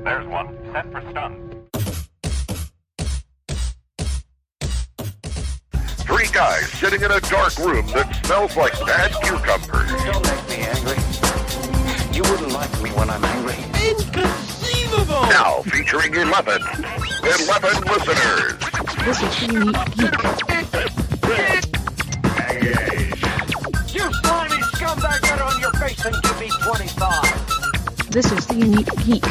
There's one. Set for stun. Three guys sitting in a dark room that smells like bad cucumbers. Don't make me angry. You wouldn't like me when I'm angry. Inconceivable! Now featuring 11 listeners. This is the Unique Geek. You slimy scumbag, get on your face and give me 25. This is the Unique Geek.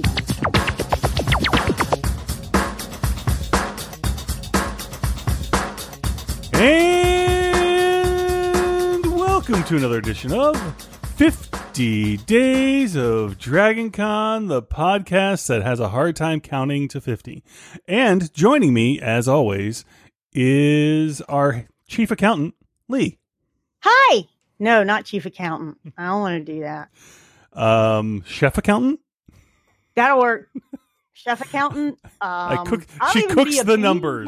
And welcome to another edition of 50 Days of Dragon Con, the podcast that has a hard time counting to 50. And joining me, as always, is our chief accountant, Lee. Hi. No, not chief accountant. I don't want to do that. Chef accountant? That'll work. Chef accountant. She cooks the numbers.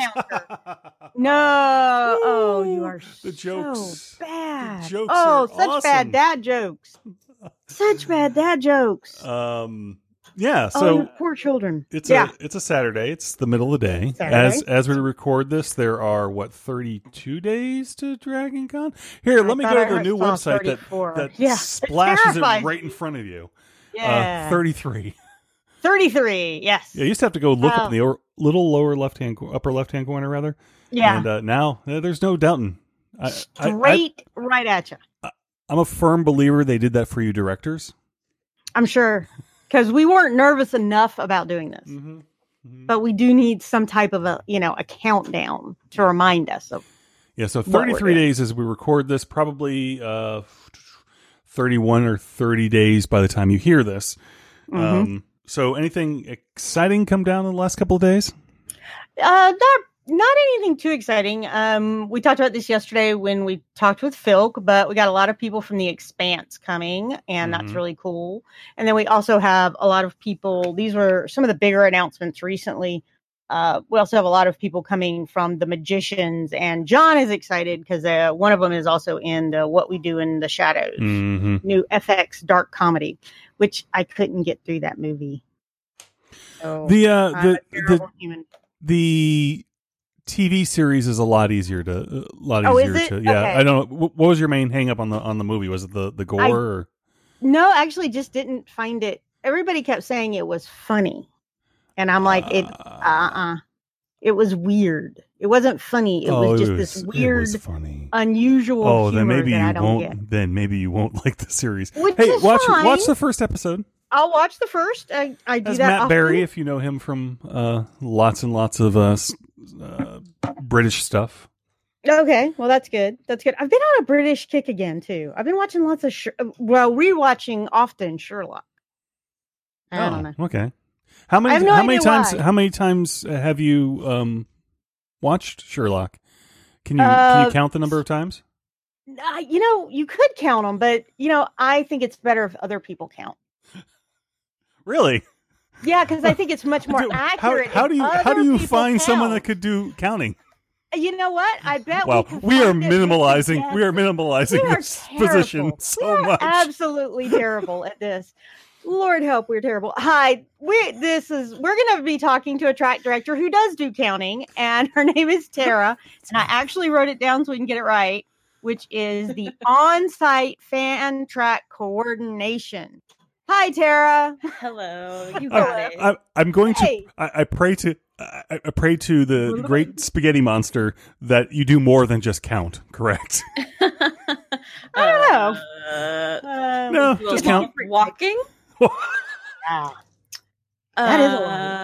No. Oh, you are The jokes. so bad. The jokes oh, are such awesome. bad dad jokes. Such bad dad jokes. Yeah, oh, so the poor children. it's yeah. a Saturday. It's the middle of the day. Saturday. As we record this, there are 32 days to Dragon Con. Here, let me thought go I to the new saw website 34. that Yeah, it splashes it terrifies right me. in front of you. Yeah. 33. 33. Yes. Yeah, you used to have to go look up in Wow. the little upper left hand corner rather. Yeah. And now there's no doubting. Straight right at you. I'm a firm believer they did that for you directors. I'm sure. Because we weren't nervous enough about doing this. Mm-hmm. But we do need some type of a countdown to remind us of. Yeah, so what we're 33 doing. days as we record this, probably 31 or 30 days by the time you hear this. Mm-hmm. So anything exciting come down in the last couple of days? Not anything too exciting. We talked about this yesterday when we talked with Philk, but we got a lot of people from The Expanse coming, and that's Mhm. really cool. And then we also have a lot of people. These were some of the bigger announcements recently. We also have a lot of people coming from The Magicians, and John is excited because one of them is also in the What We Do in the Shadows, Mm-hmm. new FX dark comedy, which I couldn't get through that movie. So, I'm a terrible human. The TV series is a lot easier to Oh, is it? yeah. Okay. I don't know. What was your main hang up on the movie? Was it the gore? Or? No, actually, just didn't find it. Everybody kept saying it was funny, and I'm like, it was weird. It wasn't funny. It was just this weird, It was funny. unusual. Oh, then humor maybe that I you don't won't. get. Then maybe you won't like the series. Which Hey, is watch fine. the first episode. I'll watch the first. I do As that. Matt often. Berry, if you know him from lots and lots of British stuff. Okay, well that's good. That's good. I've been on a British kick again too. I've been watching lots of rewatching often Sherlock. I don't know. Okay. How many? I have no how idea many times? why. How many times have you watched Sherlock? Can you count the number of times? You could count them, but I think it's better if other people count. Really? Yeah, because I think it's much more accurate. How if do you other people find someone count. that could do counting? You know what? I bet. Well, can we are find it minimalizing. together. We are minimalizing We are this terrible. position so We are much. absolutely terrible at this. Lord help, we're terrible. Hi, we're going to be talking to a track director who does do counting, and her name is Tara, and I actually wrote it down so we can get it right, which is the on-site fan track coordination. Hi, Tara. Hello, you got it. I'm going to. Hey. I pray to. I pray to the great spaghetti monster that you do more than just count. Correct? I don't know. No, well, just count. Walking. Wow. That is a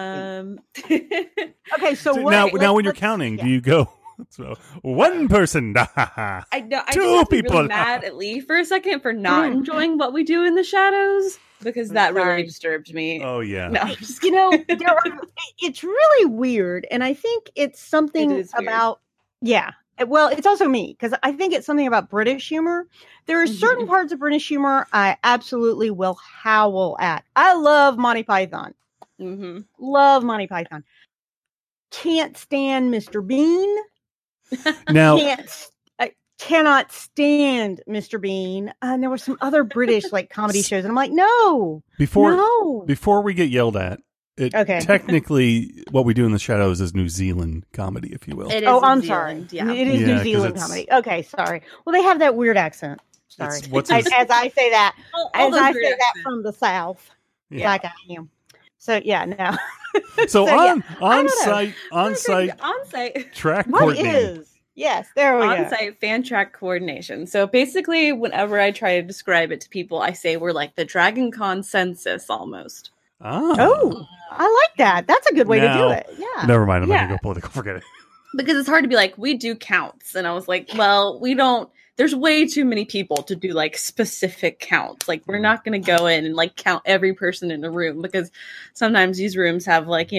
lot. Okay, so what, now when you're let's- counting, yeah. do you go? So, one person. I know. I Two just have to be people. really mad at Lee for a second for not enjoying What We Do in the Shadows because that really Sorry. disturbed me. Oh yeah. No, I'm just it's really weird, and I think it's something It is weird. about well, it's also me because I think it's something about British humor. There are certain parts of British humor I absolutely will howl at. I love Monty Python. Mhm. Love Monty Python. Can't stand Mr. Bean. Now, I cannot stand Mr. Bean. And there were some other British comedy shows, and I'm like, no. before we get yelled at, Okay. Technically, what we do in the shadows is New Zealand comedy, if you will. It is Oh, New I'm Zealand, sorry. Yeah. It is Yeah, New 'cause Zealand it's- comedy. Okay, sorry. Well, they have that weird accent. Sorry. It's- what's as his- I say that, All as those I weird say that accents. from the South, Yeah. like I am. So yeah, no. So yeah, on I don't know. On-site track What coordinating. is? Yes, there we go. on-site fan track coordination. So basically, whenever I try to describe it to people, I say we're like the Dragon Con census almost. Oh, I like that. That's a good way to Now- do it. Yeah. Never mind. I'm not Yeah. gonna go political. Forget it. Because it's hard to be like, we do counts. And I was like, well, we don't, there's way too many people to do like specific counts. Like, we're not going to go in and like count every person in a room because sometimes these rooms have like,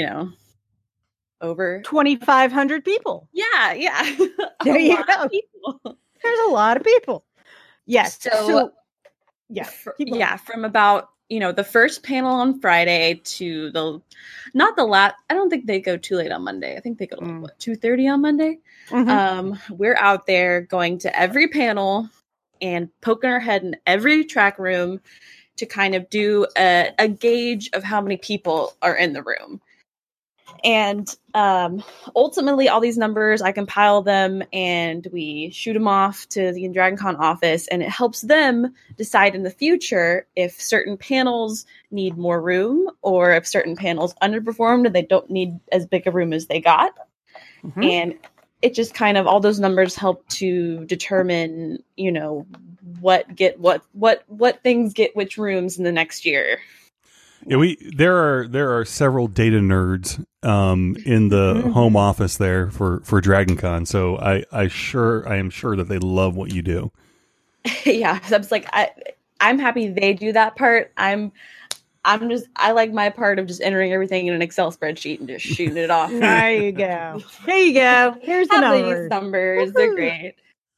over 2,500 people. Yeah. There you lot go. of people. There's a lot of people. Yes. So, yeah. fr- keep going. yeah, from about the first panel on Friday to not the last. I don't think they go too late on Monday. I think they go to 2:30 on Monday. Mhm. We're out there going to every panel and poking our head in every track room to kind of do a gauge of how many people are in the room. And ultimately, all these numbers, I compile them and we shoot them off to the DragonCon office, and it helps them decide in the future if certain panels need more room or if certain panels underperformed and they don't need as big a room as they got. Mhm. And it just kind of, all those numbers help to determine, what things get which rooms in the next year. Yeah, there are several data nerds in the home office there for DragonCon. So I am sure that they love what you do. Yeah, so I was like, I'm happy they do that part. I like my part of just entering everything in an Excel spreadsheet and just shooting it off. There you go. There you go. Here's the Have these numbers. numbers. They're Woohoo. great.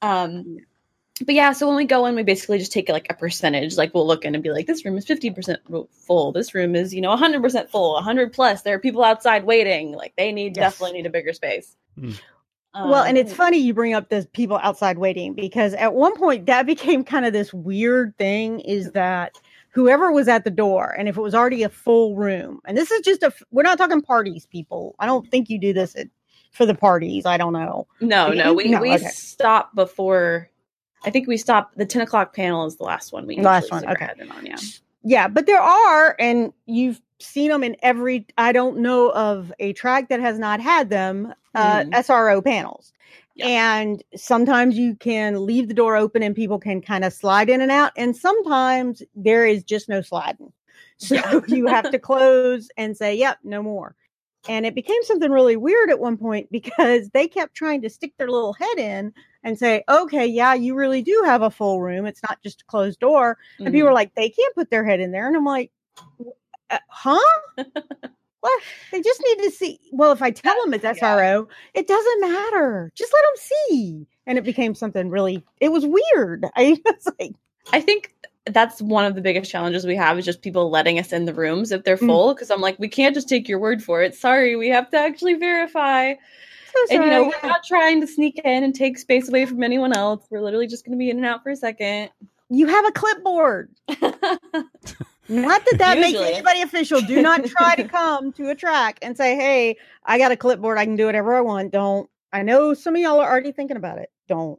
But yeah, so when we go in, we basically just take like a percentage. Like we'll look in and be like, this room is 50% full. This room is, 100% full, 100 plus. There are people outside waiting. Like they definitely need a bigger space. Well, and it's funny you bring up the people outside waiting, because at one point that became kind of this weird thing, is that whoever was at the door, and if it was already a full room, and this is just we're not talking parties, people. I don't think you do this for the parties. I don't know. No, we okay. stop before. I think we stopped. The 10 o'clock panel is the last one. We Last usually one, stick our okay. head in on, yeah. Yeah, but there are, and you've seen them in every, I don't know of a track that has not had them, SRO panels. Yeah. And sometimes you can leave the door open and people can kind of slide in and out. And sometimes there is just no sliding. So you have to close and say, yep, no more. And it became something really weird at one point, because they kept trying to stick their little head in and say, okay, yeah, you really do have a full room. It's not just a closed door. And people were like, they can't put their head in there. And I'm like, huh? Well, they just need to see. Well, if I tell them it's SRO, it doesn't matter. Just let them see. And it became something really, it was weird. I was like, I think that's one of the biggest challenges we have, is just people letting us in the rooms if they're full. Because I'm like, we can't just take your word for it. Sorry, we have to actually verify. so And sorry. we're not trying to sneak in and take space away from anyone else. We're literally just going to be in and out for a second. You have a clipboard. Not that makes Usually. anybody official. Do not try to come to a track and say, hey, I got a clipboard. I can do whatever I want. Don't. I know some of y'all are already thinking about it. Don't.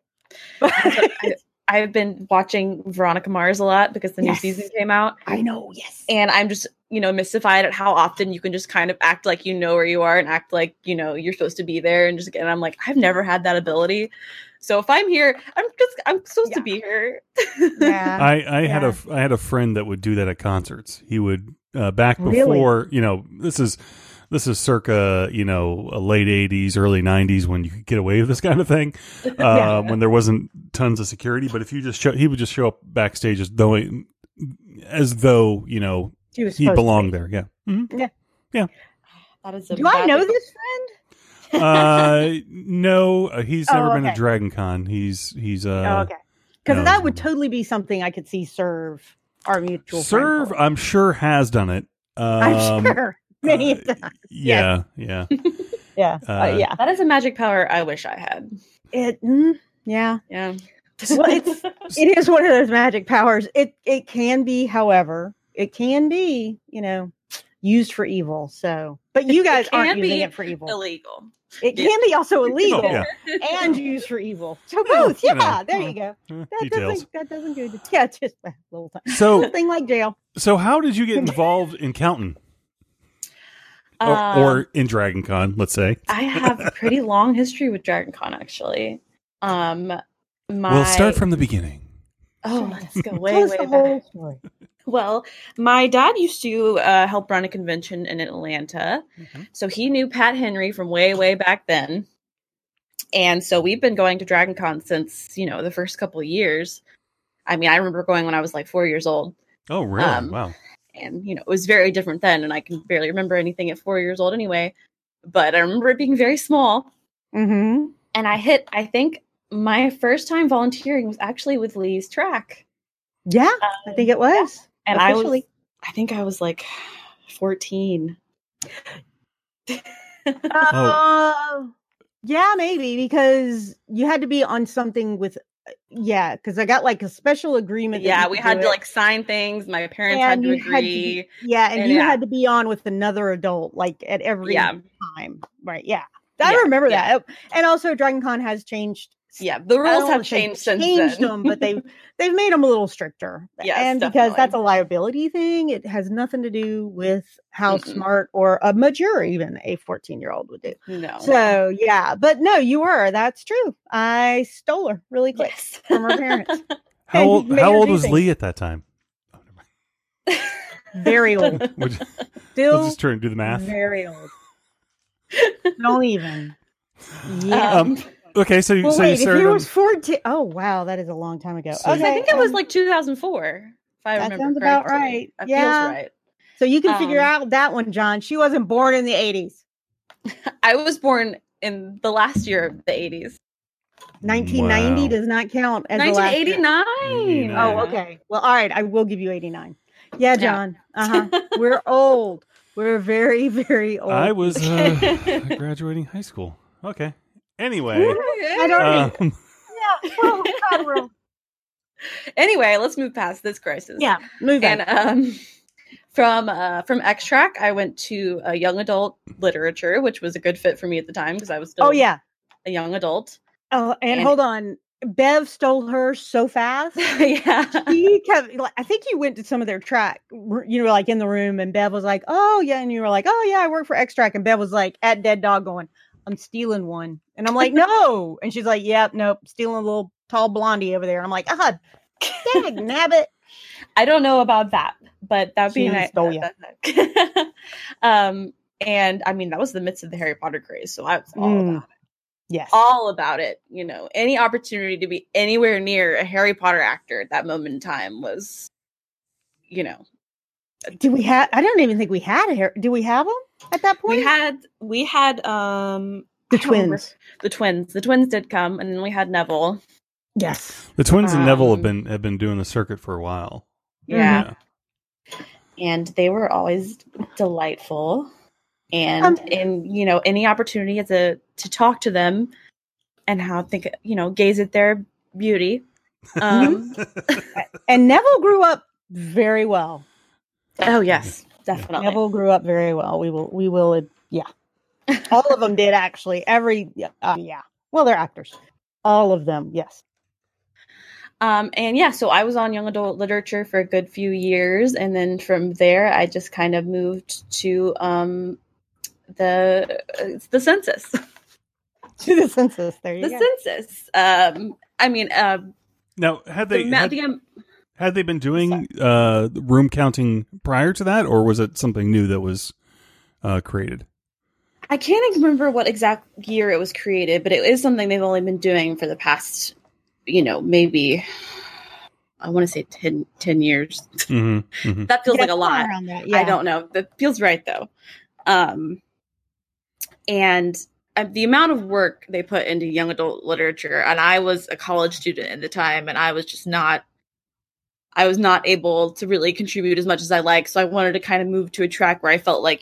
I've been watching Veronica Mars a lot because the new Yes. season came out. I know. Yes. And I'm just, mystified at how often you can just kind of act like you know where you are and act like, you're supposed to be there. And I'm like, I've never had that ability. So if I'm here, I'm supposed to be here. Yeah. I had a friend that would do that at concerts. He would back before, this is circa, a late 80s, early 90s, when you could get away with this kind of thing, when there wasn't tons of security. But if you he would just show up backstage as though he belonged there. Yeah. Mm-hmm. Yeah. That is a Do I know bad- this friend? No, he's never been to okay. Dragon Con. He's Okay. Because no, that would totally be something I could see Serve, our mutual Serve, friend. I'm sure has done it. I'm sure. Many a time. Yeah. Yeah. Yeah, Yeah. that is a magic power I wish I had. Yeah. Yeah. Well, it is one of those magic powers. It can be, however, you used for evil. So, but you guys can aren't using be it for evil. illegal. It can be also illegal Oh, and used for evil. So both. you Yeah, know, there you go. Details. That doesn't go. Yeah, just a little So, thing like jail. so how did you get involved in counting? Or in Dragon Con, let's say. I have a pretty long history with Dragon Con, actually. We'll start from the beginning. Oh, let's go Tell way, us way the back. whole story. Well, my dad used to help run a convention in Atlanta. So he knew Pat Henry from way, way back then. And so we've been going to Dragon Con since, you know, the first couple of years. I mean, I remember going when I was like 4 years old. Oh, really? Wow. And, you know, it was very different then. And I can barely remember anything at 4 years old anyway. But I remember it being very small. Mm-hmm. And I think my first time volunteering was actually with Lee's track. Yeah, I think it was. And officially. I think I was like 14. Yeah, maybe because you had to be on something with. Yeah, because I got like a special agreement. that Yeah, you we could had do to it. like sign things. My parents And had to you had to agree. and And you had to be on with another adult, like at every Yeah. time. Right? Yeah, I Yeah, remember yeah. that. And also, Dragon Con has changed. Yeah, the I rules don't have wanna say changed since changed then. them, but they've made them a little stricter. Yes, and because definitely. that's a liability thing, it has nothing to do with how Mm-mm. smart or a mature even a 14-year-old would do. No. So yeah, but no, you were. That's true. I stole her really quick Yes. from her parents. How And old? made How her old do was things. Lee at that time? Very old. We'll Still just try and do the math. very old. Don't even. Yeah. Okay, so well, so wait, you if started. he on- was 14. Oh, wow. That is a long time ago. So- okay. I think it was like 2004. If I That remember sounds about correctly. right. That Yeah. feels right. So you can figure um, out that one, John. She wasn't born in the 80s. I was born in the last year of the 80s. 1990 Wow. does not count as the last year. 1989. Oh, okay. Well, all right. I will give you 89. Yeah, John. Uh-huh. We're old. We're very, very old. I was graduating high school. Okay. Anyway, I don't um, yeah. Well, God, we're- Anyway, let's move past this crisis. yeah. Move on. And from X-Track, I went to a young adult literature, which was a good fit for me at the time because I was still Oh, yeah. a young adult. Oh, and And- hold on. Bev stole her so fast. Yeah. He kept, like, I think you went to some of their track, you know, like in the room, and Bev was like, oh, yeah. And you were like, oh, yeah, I work for X-Track. And Bev was like, at Dead Dog going, I'm stealing one. And I'm like, no. And she's like, yep, nope, stealing a little tall blondie over there. And I'm like, ah, dang, nabbit. I don't know about that, but that'd be She nice. stole ya. And I mean, that was the midst of the Harry Potter craze, so I was Yes. all about it. You know, any opportunity to be anywhere near a Harry Potter actor at that moment in time was, you know, Do we have, I don't even think we had a hair. Do we have them at that point? we had the I don't remember. twins. The twins did come, and then we had Neville. Yes. the twins and Neville Um, have been doing the circuit for a while. Yeah. And they were always delightful. And in, you know, any opportunity to talk to them and gaze at their beauty. And Neville grew up very well. Oh yes, definitely. Neville grew up very well. We will, yeah. All of them did actually. Yeah. Well, they're actors. All of them, yes. And yeah, so I was on young adult literature for a good few years, and then from there, I just kind of moved to the census. To the census. There you The go. census. I mean, Now, had they the had they been doing room counting prior to that, or was it something new that was created? I can't even remember what exact year it was created, but it is something they've only been doing for the past, maybe, I want to say 10 years. Mm-hmm, mm-hmm. That feels Yeah, like a lot. around that, yeah. I don't know. That feels right, though. And the amount of work they put into young adult literature, and I was a college student at the time, and I was just not able to really contribute as much as I like. So I wanted to kind of move to a track where I felt like,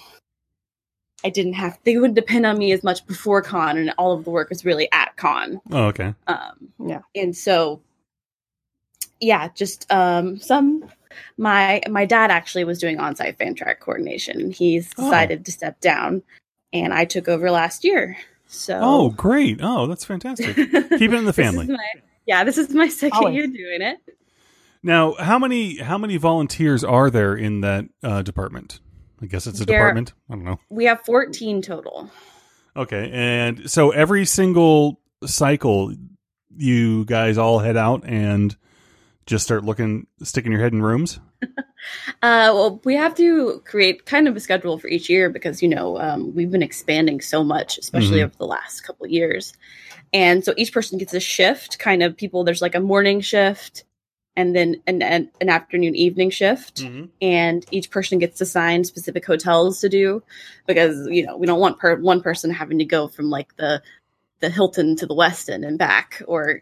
they wouldn't depend on me as much before con, and all of the work was really at con. Oh, okay. Yeah. And so, Yeah, just some. My dad actually was doing on-site fan track coordination. He's decided to step down, and I took over last year. So, Oh, great! Oh, that's fantastic. Keep it in the family. This is my second Always. year doing it. Now, how many volunteers are there in that department? I guess it's a department. I don't know. We have 14 total. Okay, and so every single cycle, you guys all head out and just start sticking your head in rooms? Well, we have to create kind of a schedule for each year because, we've been expanding so much, especially over the last couple of years. And so each person gets a shift, kind of people, there's like a morning shift and then an afternoon evening shift. And each person gets assigned specific hotels to do because, we don't want one person having to go from like the Hilton to the Westin and back, or,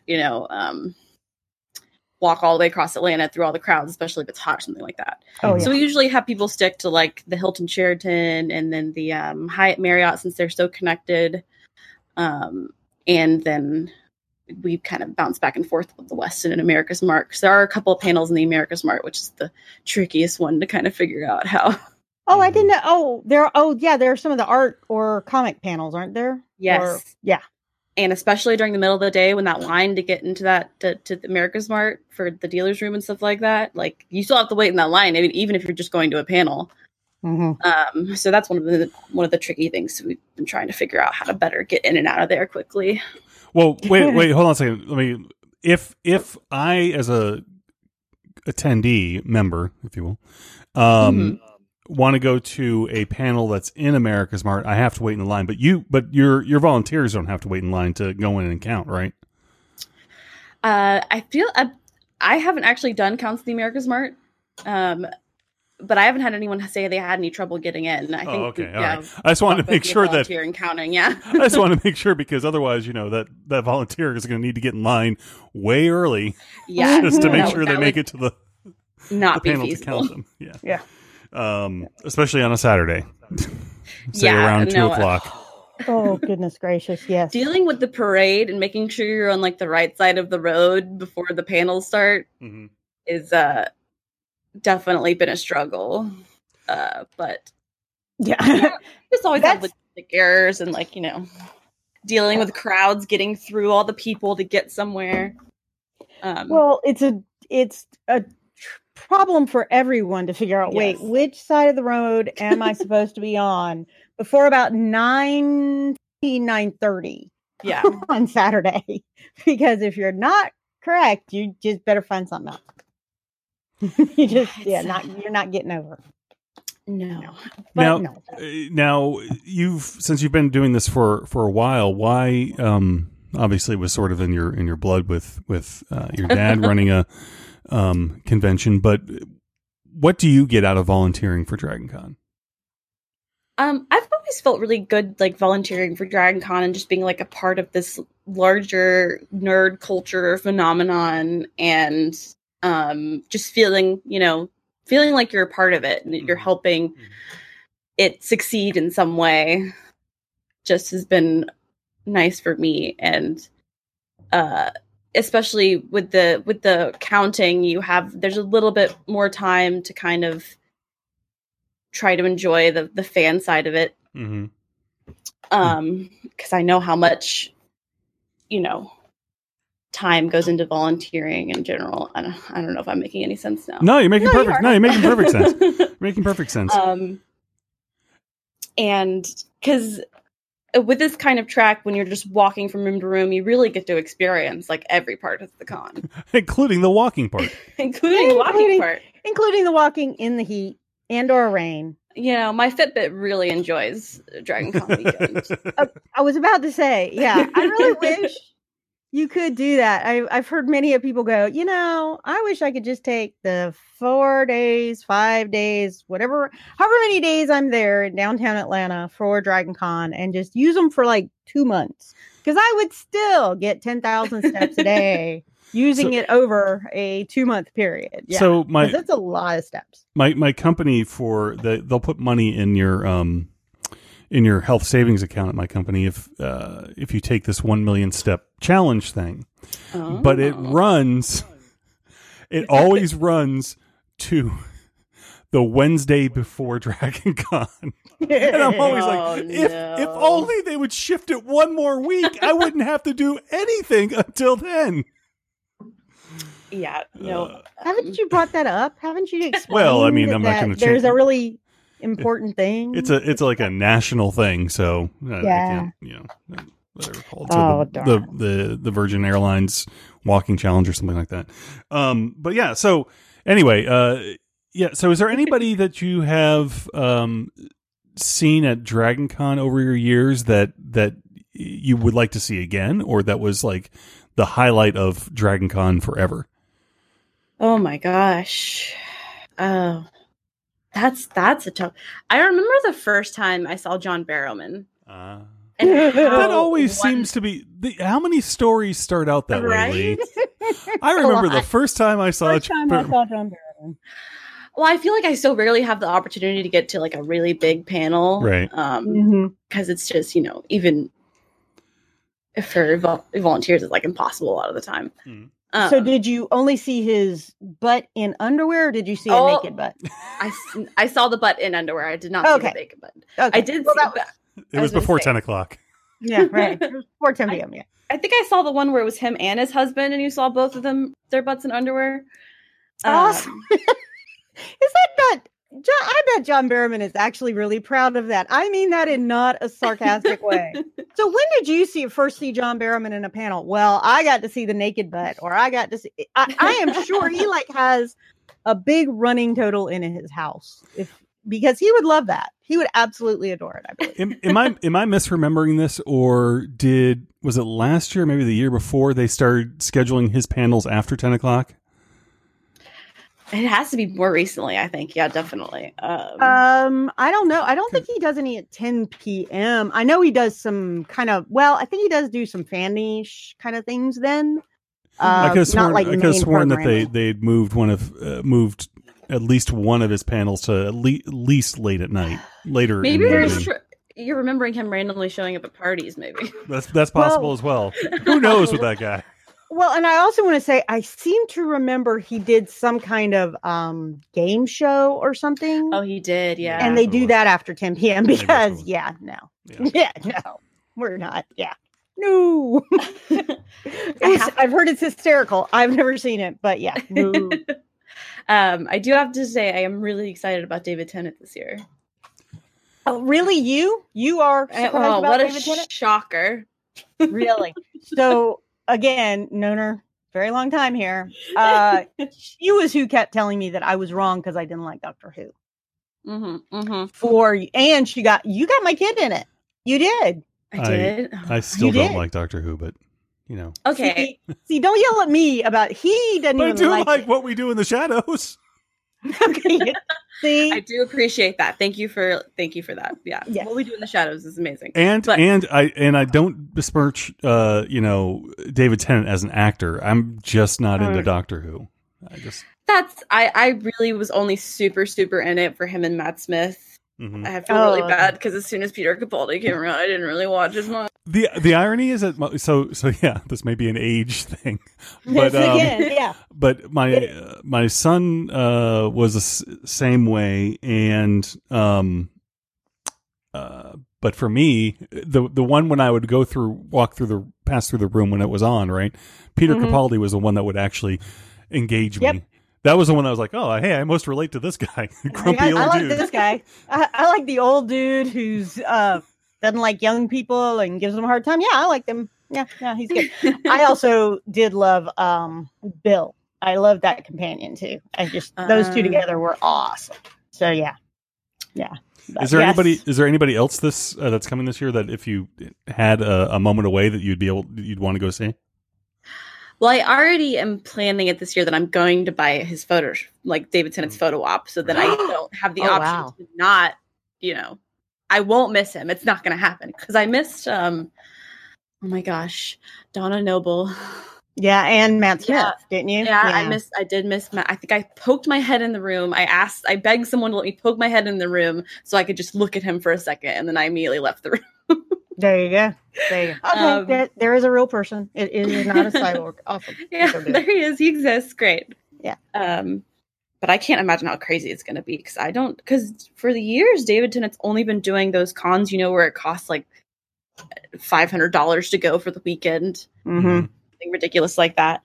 walk all the way across Atlanta through all the crowds, especially if it's hot or something like that. Oh, yeah. So we usually have people stick to like the Hilton Sheraton and then the Hyatt Marriott, since they're so connected. And then we kind of bounce back and forth with the Westin and America's Mart. So there are a couple of panels in the America's Mart, which is the trickiest one to kind of figure out how. Oh, I didn't know. There are some of the art or comic panels, aren't there? Yes. Or, yeah. And especially during the middle of the day when that line to get into to the America's Mart for the dealer's room and stuff like that, like you still have to wait in that line, even if you're just going to a panel. So that's one of the tricky things we've been trying to figure out, how to better get in and out of there quickly. Well, wait, hold on a second. If I, as a attendee member, if you will, want to go to a panel that's in America's Mart, I have to wait in the line. But your volunteers don't have to wait in line to go in and count, right? I feel I haven't actually done counts in the America's Mart, but I haven't had anyone say they had any trouble getting in. I think. Okay, all right. I just wanted to make sure that and counting. Yeah, I just want to make sure, because otherwise, that volunteer is going to need to get in line way early. Yeah, just to make sure they make it to the not panel be feasible. to count them. Yeah. Especially on a Saturday, say around 2:00. Oh, goodness gracious. Yes. Dealing with the parade and making sure you're on like the right side of the road before the panels start is definitely been a struggle. But just always have logistic errors and dealing with crowds, getting through all the people to get somewhere. Well, it's a problem for everyone to figure out, wait, which side of the road am I supposed to be on before about 9:30 on Saturday? Because if you're not correct, you just better find something else. You're not getting over. No. Now since you've been doing this for a while, why obviously it was sort of in your blood with your dad running a convention, but what do you get out of volunteering for DragonCon? I've always felt really good, volunteering for DragonCon and just being a part of this larger nerd culture phenomenon, and just feeling like you're a part of it and that you're helping it succeed in some way. Just has been nice for me, and especially with the counting, there's a little bit more time to kind of try to enjoy the fan side of it. Because I know how much time goes into volunteering in general. I don't know if I'm making any sense now. No, you're making perfect. No, you're making perfect sense. You're making perfect sense. And because with this kind of track, when you're just walking from room to room, you really get to experience every part of the con, including the walking part. including the walking in the heat and or rain. My Fitbit really enjoys DragonCon weekend. I was about to say, I really wish you could do that. I've heard many of people go, I wish I could just take the 4 days, 5 days, however many days I'm there in downtown Atlanta for DragonCon and just use them for 2 months. Because I would still get 10,000 steps a day using it over a 2-month period. Yeah. So that's a lot of steps. My company they'll put money in your health savings account at my company if you take this 1 million step challenge thing. But it runs it always runs to the Wednesday before Dragon Con. And I'm always like, if only they would shift it one more week, I wouldn't have to do anything until then. Yeah, no. Haven't you brought that up? Haven't you explained? Well, I mean, I'm not that going to there's change. a really important thing. It's like a national thing, so I can't, whatever called. So the Virgin Airlines walking challenge or something like that. But yeah, so anyway, so is there anybody that you have seen at Dragon Con over your years that you would like to see again, or that was like the highlight of Dragon Con forever? Oh my gosh. Oh, that's a tough. I remember the first time I saw John Barrowman. That always seems to be how many stories start out that way. Lee? I remember the first time I saw John Barrowman. Well, I feel like I so rarely have the opportunity to get to like a really big panel, right? Because it's just even for volunteers, it's like impossible a lot of the time. So did you only see his butt in underwear, or did you see a naked butt? I saw the butt in underwear. I did not see the naked butt. Okay. I did. It was before 10 o'clock. Yeah, right. It was before 10 p.m. Yeah. I think I saw the one where it was him and his husband, and you saw both of them, their butts in underwear. Awesome. Is that not? I bet John Barrowman is actually really proud of that. I mean that in not a sarcastic way. So when did you first see John Barrowman in a panel? Well, I got to see the naked butt, or I got to see. I am sure he has a big running total in his house, because he would love that. He would absolutely adore it, I believe. Am I misremembering this, or was it last year, maybe the year before, they started scheduling his panels after 10 o'clock? It has to be more recently, I think. Yeah, definitely. I don't know. I don't think he does any at 10 p.m. I know he does some kind of, I think he does do some fan-ish kind of things then. I could have sworn that they'd moved at least one of his panels to at least late at night. Later. Maybe you're remembering him randomly showing up at parties, maybe. That's possible as well. Who knows with that guy? Well, and I also want to say, I seem to remember he did some kind of game show or something. Oh, he did, yeah. And they do that after 10 p.m. because, no, we're not. Yeah. No. I've heard it's hysterical. I've never seen it, but yeah. No. I do have to say, I am really excited about David Tennant this year. Oh, really? You are surprised about what David a Tennant? shocker. Really? So, again, known her very long time here. She was who kept telling me that I was wrong because I didn't like Doctor Who. And you got my kid in it. You did. I did. I still don't like Doctor Who, but okay. See, don't yell at me about he doesn't. But even I do like it. what we do in the shadows. Okay. See, I do appreciate that. Thank you for that. Yeah. Yes. What we do in the shadows is amazing. And I don't besmirch David Tennant as an actor. I'm just not into Doctor Who. I really was only super in it for him and Matt Smith. Mm-hmm. I feel really bad because as soon as Peter Capaldi came around, I didn't really watch as much. The irony is that so yeah, this may be an age thing, but but my son was the same way, and but for me, the one when I would pass through the room when it was on, right? Peter Capaldi was the one that would actually engage me. That was the one that was like, oh, hey, I most relate to this guy. Grumpy old I like dude. this guy. I like the old dude who's doesn't like young people and gives them a hard time. Yeah, I like them. Yeah, he's good. I also did love Bill. I love that companion too. Those two together were awesome. So yeah. But is there anybody else that's coming this year that if you had a moment away that you'd want to go see? Well, I already am planning it this year that I'm going to buy his photos, like David Tennant's photo op, so that I don't have the option to not, I won't miss him. It's not going to happen because I missed, oh my gosh, Donna Noble. Yeah, and Matt Smith, didn't you? Yeah, I did miss Matt. I think I poked my head in the room. I begged someone to let me poke my head in the room so I could just look at him for a second, and then I immediately left the room. There you go. Okay, there is a real person. It is not a cyborg. Awesome. Yeah, there he is. He exists. Great. Yeah. But I can't imagine how crazy it's going to be because for the years, David Tennant's only been doing those cons, where it costs like $500 to go for the weekend. Mm-hmm. Something ridiculous like that.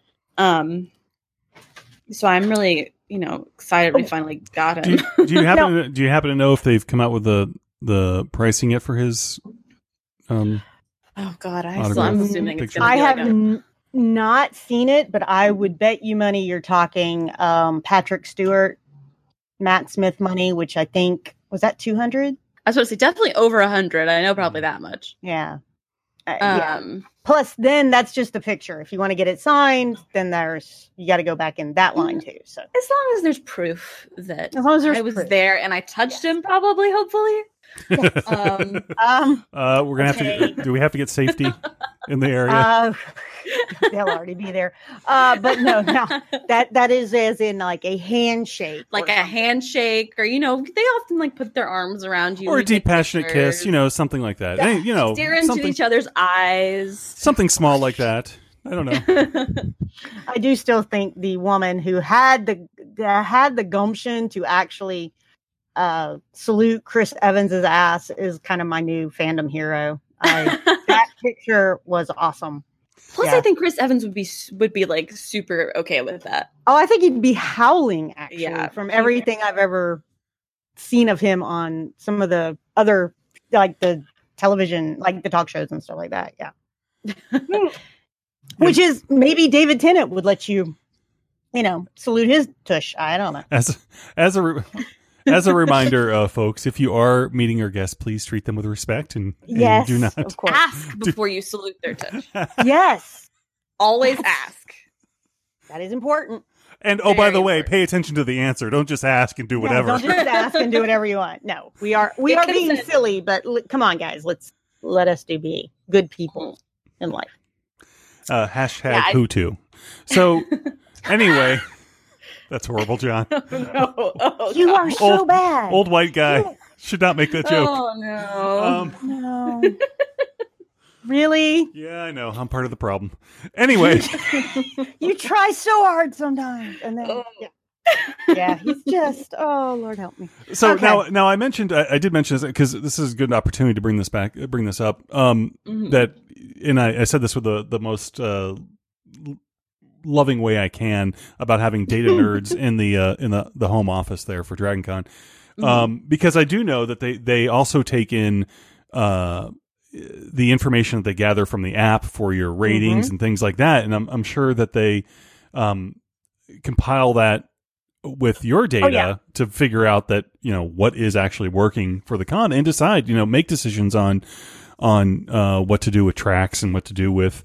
So I'm really, excited we finally got him. Do you happen to know if they've come out with the pricing yet for his? Oh God, I'm autograph assuming it's picture? going to be I have not seen it, but I would bet you money you're talking Patrick Stewart, Matt Smith money, which I think was that 200. I was supposed to say definitely over 100. I know probably that much. Yeah. Yeah. Plus, then that's just a picture. If you want to get it signed, then you got to go back in that line too. So as long as there's proof that as long as there's I was proof. there and I touched him, probably, hopefully. We're gonna have to. Do we have to get safety in the area? They'll already be there. But no, that is as in like a handshake, like a handshake, or they often like put their arms around you, or a deep passionate kiss, something like that. Stare into each other's eyes, something small like that. I don't know. I do still think the woman who had the gumption to actually salute Chris Evans's ass is kind of my new fandom hero. That picture was awesome. Plus, Yeah. I think Chris Evans would be like super okay with that. Oh, I think he'd be howling actually from Yeah. everything I've ever seen of him on some of the other, like the television, like the talk shows and stuff like that. Yeah. Which is maybe David Tennant would let you, salute his tush. I don't know. As a reminder, folks, if you are meeting your guests, please treat them with respect and Yes, do not of course. Ask before you salute their touch. Yes, Always ask. that is important. And by Very the way, important. pay attention to the answer. Don't just ask and do whatever. Yeah, don't just ask and do whatever you want. No, we are Get being consent. silly, but come on, guys, let us be good people in life. Hashtag Yeah, Hutu. So anyway, that's horrible, John. No. Oh, You God. are so bad. Old white guy should not make that joke. Oh no. No. Really? Yeah, I know. I'm part of the problem. Anyway, You try so hard sometimes, and then Oh. yeah, he's just Lord help me. so Okay. now I mentioned I did mention this because this is a good opportunity to bring this up. That and I said this with the most loving way I can about having data nerds in the home office there for DragonCon, because I do know that they also take in the information that they gather from the app for your ratings and things like that, and I'm sure that they compile that with your data to figure out that what is actually working for the con and decide make decisions on what to do with tracks and what to do with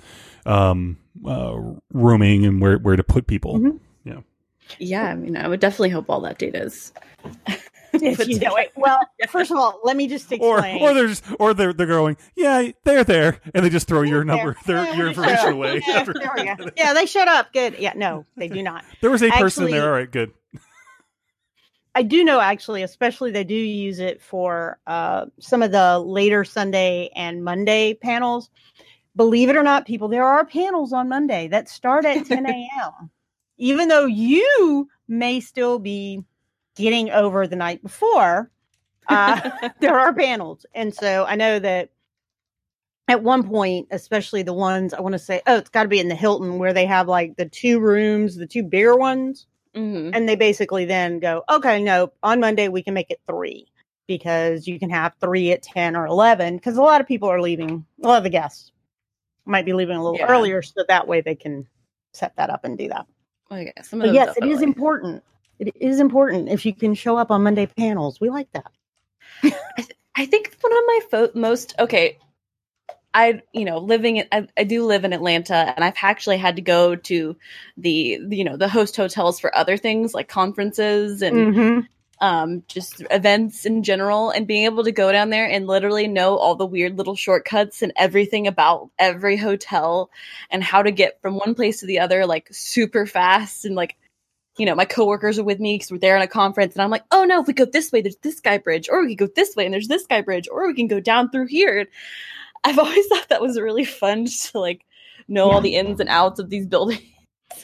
rooming and where to put people. Yeah, I mean, I would definitely hope all that data is. If you know it. Well, first of all, let me just explain. or they're going, yeah, they're there, and they just throw your number, your information away. Yeah, there we go. Yeah, they shut up. Good. Yeah, no, they do not. There was a person Actually, there. All right, good. I do know, actually, especially they do use it for some of the later Sunday and Monday panels. Believe it or not, people, there are panels on Monday that start at 10 a.m. Even though you may still be getting over the night before, there are panels. And so I know that at one point, especially the ones I want to say, it's got to be in the Hilton where they have like the 2 rooms, the 2 bigger ones. Mm-hmm. And they basically then go, okay, no, on Monday we can make it 3 because you can have 3 at 10 or 11 because a lot of people are leaving. A lot of the guests might be leaving a little earlier, so that way they can set that up and do that. Okay, But yes, it is important. It is important if you can show up on Monday panels. We like that. I think one of my most I do live in Atlanta, and I've actually had to go to the host hotels for other things like conferences and just events in general, and being able to go down there and literally know all the weird little shortcuts and everything about every hotel and how to get from one place to the other like super fast. And like, my coworkers are with me because we're there on a conference, and I'm like, oh no, if we go this way, there's this sky bridge, or we can go this way and there's this sky bridge, or we can go down through here. I've always thought that was really fun to like know all the ins and outs of these buildings.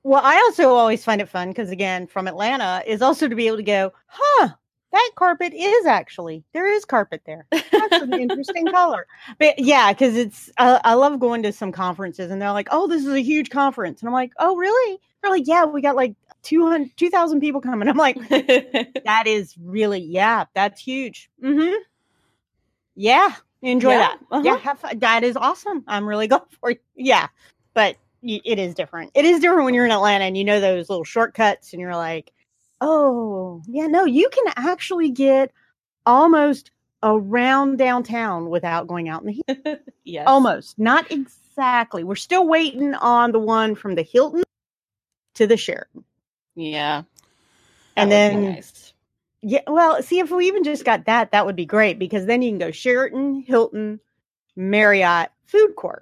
Well, I also always find it fun because, again, from Atlanta, is also to be able to go, that carpet there is carpet there. That's an interesting color. But yeah, because I love going to some conferences and they're like, oh, this is a huge conference. And I'm like, oh, really? They're like, yeah, we got like 2,000 people coming. I'm like, that is really, that's huge. Mm-hmm. Yeah. Enjoy that. Uh-huh. Yeah. Have fun. That is awesome. I'm really going for it. Yeah. But it is different. It is different when you're in Atlanta and you know those little shortcuts and you're like, oh, yeah, no, you can actually get almost around downtown without going out in the heat. Yes. Almost. Not exactly. We're still waiting on the one from the Hilton to the Sheraton. Yeah. And That would then, be nice. yeah, well, see, if we even just got that would be great because then you can go Sheraton, Hilton, Marriott, food court.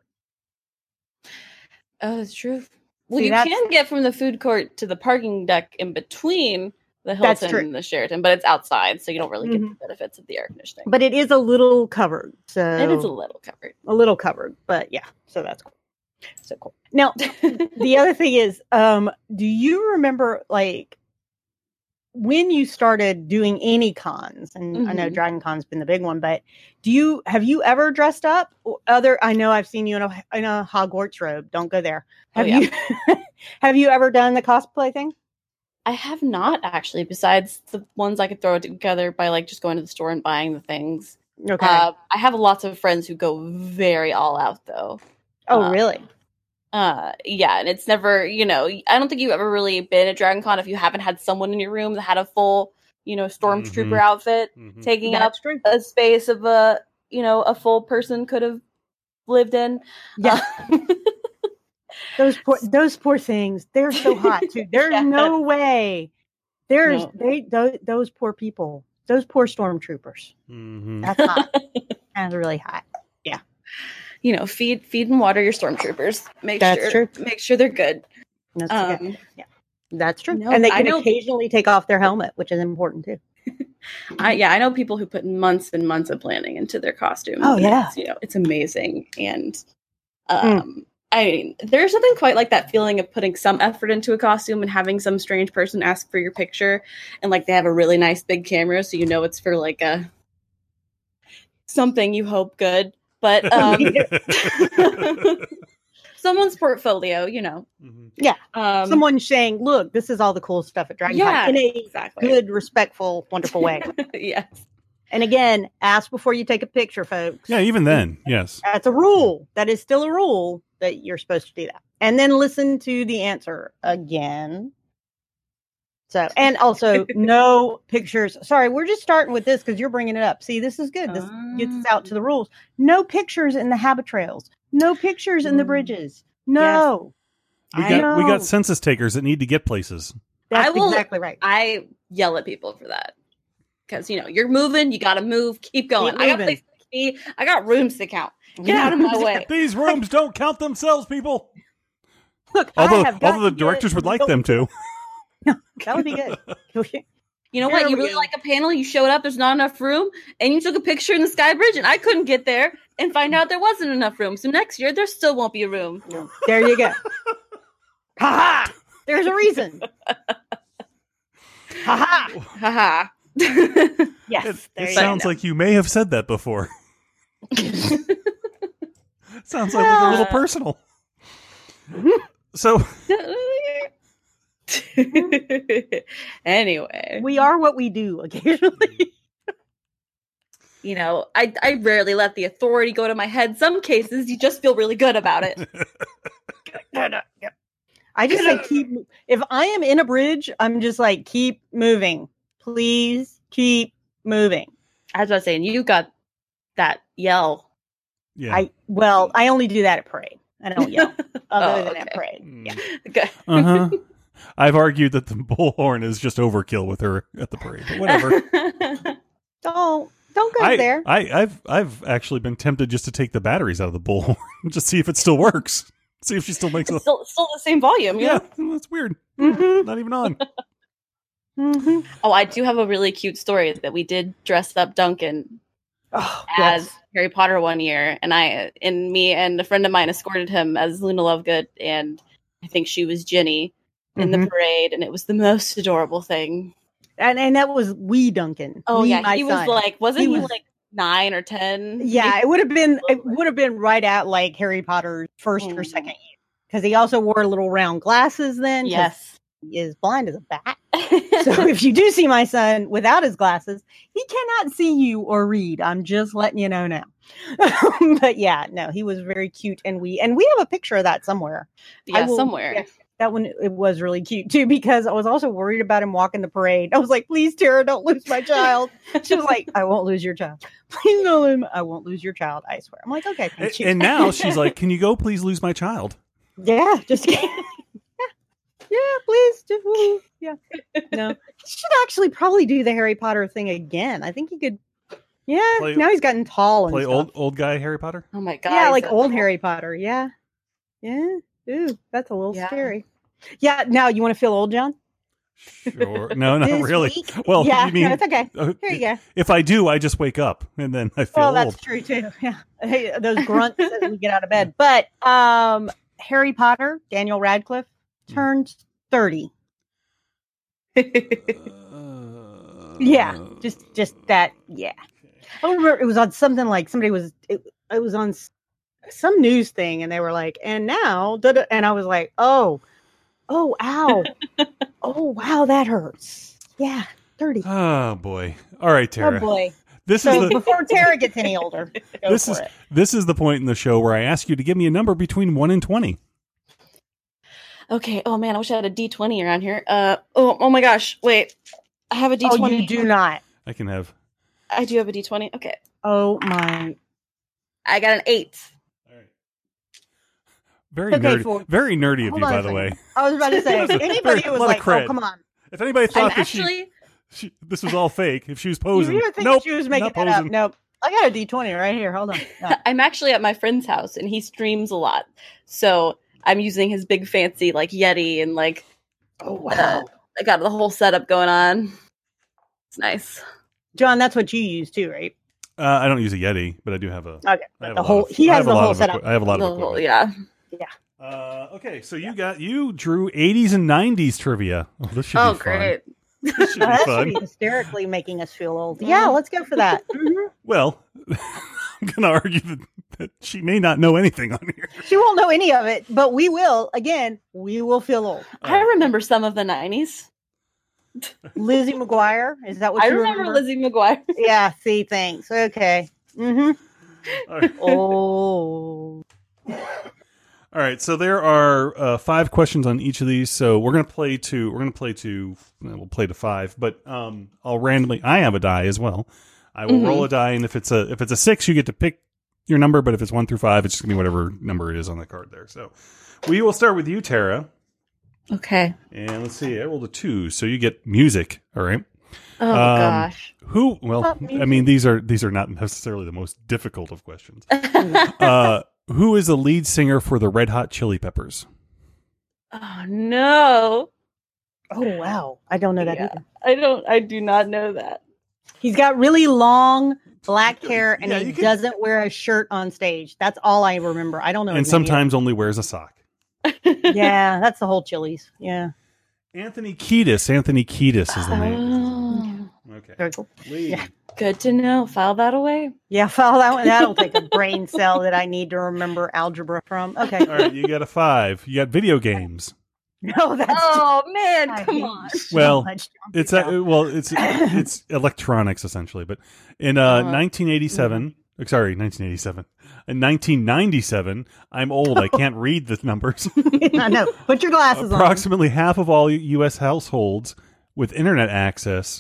Oh, that's true. Well, See, you that's- can get from the food court to the parking deck in between the That's Hilton true. and the Sheraton, but it's outside, so you don't really get Mhm. the benefits of the air conditioning. But it is a little covered. So It is a little covered. a little covered, but yeah, so that's cool. So cool. Now, the other thing is, do you remember like when you started doing any cons? And I know Mhm. Dragon Con's been the big one, but have you ever dressed up? I know I've seen you in a Hogwarts robe. Don't go there. Have yeah. you have you ever done the cosplay thing? I have not actually, besides the ones I could throw together by like just going to the store and buying the things. Okay. I have lots of friends who go very all out though. Really? Yeah, and it's never, I don't think you've ever really been at Dragon Con if you haven't had someone in your room that had a full, stormtrooper Mhm. outfit Mhm. taking up That's true. a space of a full person could have lived in. Yeah. Those poor things. They're so hot too. There's Yeah. no way. There's No. those poor people. Those poor stormtroopers. Mhm. That's hot. That's really hot. Feed and water your stormtroopers. That's true. Make sure they're good. That's okay. Yeah. That's true. No, and they I can know- occasionally take off their helmet, which is important too. I know people who put months and months of planning into their costume. Oh, yeah. It's amazing. And I mean, there's something quite like that feeling of putting some effort into a costume and having some strange person ask for your picture, and like they have a really nice big camera, so you know it's for like a something you hope good, but someone's portfolio, Mhm. Yeah. Someone saying, "Look, this is all the cool stuff at Dragon Yeah, Con," in a exactly. good, respectful, wonderful way. Yes. And again, ask before you take a picture, folks. Yeah, even then, yes. That's a rule. That is still a rule that you're supposed to do that. And then listen to the answer again. So, and also no pictures. Sorry, we're just starting with this because you're bringing it up. See, this is good. This gets us out to the rules. No pictures in the habit trails. No pictures in the bridges. No. We got census takers that need to get places. That's I will- exactly right. I yell at people for that. Because, you're moving, you got to move, keep going. Keep I got moving. places to be, I got rooms to count. Get out of my way. These rooms don't count themselves, people. Look, Although I have got the to directors get- would like them to. That would be good. You know Here what? You we really go. like a panel, you showed up, there's not enough room, and you took a picture in the Sky Bridge, and I couldn't get there and find out there wasn't enough room. So next year, there still won't be a room. There you go. Ha ha! There's a reason. Ha ha! Haha. Yes. there It you sounds go. like you may have said that before. Sounds like a little personal. So, Anyway, We are what we do occasionally. I rarely let the authority go to my head. Some cases, you just feel really good about it. I just say if I am in a bridge, I'm just like, keep moving. Please keep moving. As I was saying, you got that yell. yeah. I only do that at parade. I don't yell other than at okay. parade. Mm. Yeah. Okay. Uh-huh. I've argued that the bullhorn is just overkill with her at the parade, but whatever. Don't go there. I've actually been tempted just to take the batteries out of the bullhorn, just see if it still works. See if she still makes It's a still the same volume. yeah. That's weird. Mm-hmm. Not even on. Mm-hmm. Oh, I do have a really cute story that we did dress up Duncan Oh, as yes. Harry Potter one year, and me and a friend of mine escorted him as Luna Lovegood, and I think she was Ginny. in the parade, and it was the most adorable thing. And that was wee Duncan. Oh Wee, yeah, my he was son. like, wasn't he was- like 9 or 10? Yeah, it would have been. It would have been right at like Harry Potter's first or second year, because he also wore little round glasses then. 'cause Yes. he is blind as a bat. So if you do see my son without his glasses, he cannot see you or read. I'm just letting you know now. But yeah, no, he was very cute, and we have a picture of that somewhere. Yeah, will- somewhere. yeah, that one, it was really cute too, because I was also worried about him walking the parade. I was like, please, Tara, don't lose my child. She was like, I won't lose your child. Please don't lose him. I won't lose your child. I swear. I'm like, okay, thank you. And now she's like, can you go please lose my child? Yeah, just yeah, please. Just, woo, yeah. No, he should actually probably do the Harry Potter thing again. I think he could. Yeah, Play- now he's gotten tall and Play stuff. old guy Harry Potter? Oh my god. Yeah, like old Harry Potter. Yeah, yeah. Ooh, that's a little Yeah. scary. Yeah. Now you want to feel old, John? Sure. No, not This really. week? Well, yeah, you mean, no, it's okay. Here you go. if I do, I just wake up and then I feel Well, old. that's true too. Yeah, hey, those grunts as we get out of bed. But Harry Potter, Daniel Radcliffe, turned 30. Yeah, just that. Yeah, I don't remember. It was on something like somebody was. It was on some news thing, and they were like, "And now," and I was like, "Oh, ow, oh wow, that hurts." Yeah, 30. Oh boy! All right, Tara. Oh boy. This So is the before Tara gets any older, go this for is it. this is the point in the show where I ask you to give me a number between 1 and 20. Okay. Oh man, I wish I had a D20 around here. Oh my gosh. Wait. I have a D20. Oh, you do not. I can have. I do have a D20. Okay. Oh my. I got an 8. All right. Very Okay, nerdy. Very nerdy of Hold you, on a by the second. way. I was about to say, anybody who was lot of like, cred. "Oh, come on," If anybody I'm thought that actually. this was all fake, if she was you posing, were thinking nope, she was making not that up. posing. Nope. I got a D20 right here. Hold on. No. I'm actually at my friend's house, and he streams a lot, so I'm using his big fancy like Yeti and like. Oh wow, I got the whole setup going on. It's nice. John, that's what you use too, right? I don't use a Yeti, but I do have a. Okay, I but have the a lot whole of- he I has have a the lot whole of setup. I have a lot of The whole- equipment. yeah. Okay, so you drew 80s and 90s trivia. Oh, this should be fun. This should be That should fun. be hysterically making us feel old. Yeah, let's go for that. Mhm. Well, I'm going to argue that she may not know anything on here. She won't know any of it, but we will. Again, we will feel old. I remember some of the 90s. Lizzie McGuire, is that what I you remember Lizzie McGuire. Yeah. See, thanks. Okay. Mm-hmm. All right. Oh. All right, so there are 5 questions on each of these. So we're going to play to. We'll play to 5, but I'll randomly. I have a die as well. I will roll a die, and if it's a 6, you get to pick your number. But if it's 1 through 5, it's just going to be whatever number it is on the card there. So we will start with you, Tara. Okay. And let's see. I rolled a 2, so you get music. All right. Oh gosh. Who? Well, I mean, these are not necessarily the most difficult of questions. Who is the lead singer for the Red Hot Chili Peppers? Oh no. Oh wow. I don't know that either. I do not know that. He's got really long black hair and Yeah, he you could- doesn't wear a shirt on stage. That's all I remember. I don't know. And his name sometimes only wears a sock. either. Yeah, that's the whole Chili's. Yeah. Anthony Kiedis. Anthony Kiedis is the name. Oh, Okay. Very cool. Lee. Yeah. good to know. File that away. Yeah, file that one. That'll take a brain cell that I need to remember algebra from. Okay. All right, you got a 5. You got video games. No, that's Oh man, I come hate on. you so Well, much. It's it's electronics essentially, but in 1987, sorry, 1987. In 1997, I'm old. I can't read the numbers. I know. Put your glasses on. Approximately half of all U.S. households with internet access.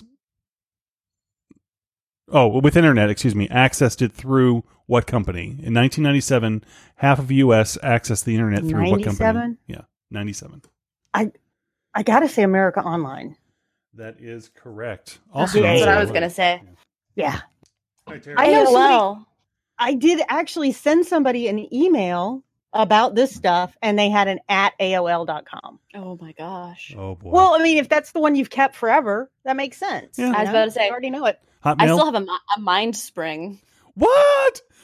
Oh, with internet, excuse me, accessed it through what company? In 1997, half of U.S. accessed the internet through what company? 97? Yeah, 97. I gotta say America Online. That is correct. Also, Yeah, That's what I yeah. was gonna say. Yeah. All right, Tara. I know somebody- AOL. I did actually send somebody an email about this stuff and they had an @AOL.com. Oh my gosh. Oh boy. Well, I mean, if that's the one you've kept forever, that makes sense. Yeah. you I was know? about to say- You already know it. I Hotmail. still have a Mind Spring. What?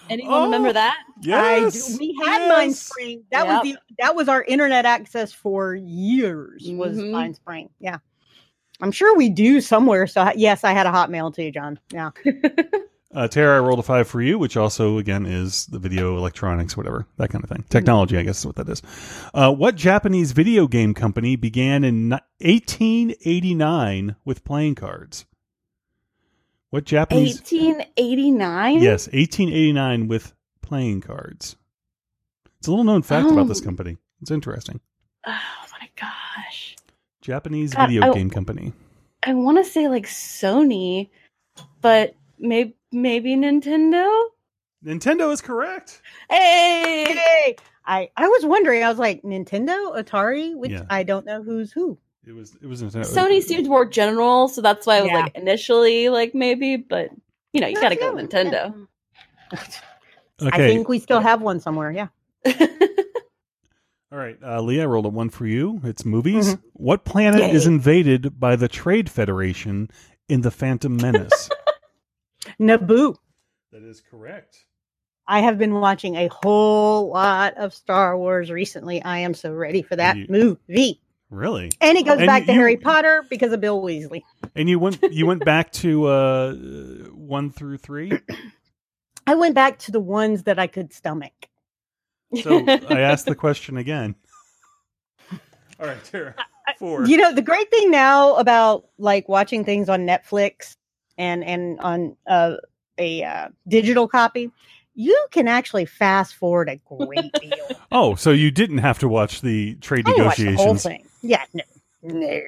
Anyone remember that? Yes. We had yes. Mindspring. Yep. That was our internet access for years. Was Mhm. Mindspring? Yeah, I'm sure we do somewhere. So yes, I had a Hotmail too, John. Yeah. Tara, I rolled a 5 for you, which also, again, is the video electronics, whatever, that kind of thing. Technology, I guess is what that is. What Japanese video game company began in 1889 with playing cards? What Japanese... 1889. Yes, 1889 with playing cards. It's a little known fact about this company. It's interesting. Oh my gosh. Japanese God, video game company. I want to say like Sony, but maybe Nintendo. Nintendo is correct. Hey, I was wondering. I was like, Nintendo, Atari, which Yeah. I don't know who's who. It was Nintendo. Sony seemed more general, so that's why I was Yeah. like initially like maybe, but you know, you gotta go with Nintendo. Okay. I think we still have one somewhere. Yeah. All right, Leah, I rolled a 1 for you. It's movies. Mhm. What planet Yay. is invaded by the Trade Federation in The Phantom Menace? Naboo. That is correct. I have been watching a whole lot of Star Wars recently. I am so ready for that movie. Really? And it goes And back to you- Harry Potter because of Bill Weasley. And you went back to 1 through 3? I went back to the ones that I could stomach. So I asked the question again. All right, Tara. 4. You know, the great thing now about like watching things on Netflix and on a digital copy, you can actually fast forward a great deal. Oh, so you didn't have to watch the trade I watched the whole negotiations. thing. Yeah, no.